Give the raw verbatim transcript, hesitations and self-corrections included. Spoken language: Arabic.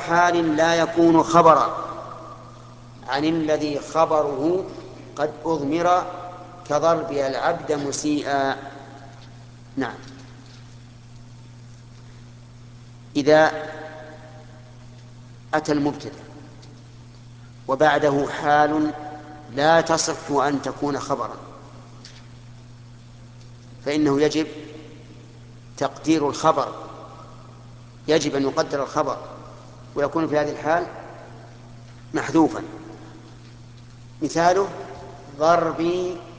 حال لا يكون خبرا عن الذي خبره قد أضمر كضرب العبد مسيئا. نعم. إذا أتى المبتدأ وبعده حال لا تصح أن تكون خبرا فإنه يجب تقدير الخبر، يجب أن يقدر الخبر ويكون في هذه الحال محذوفا. مثاله ضربي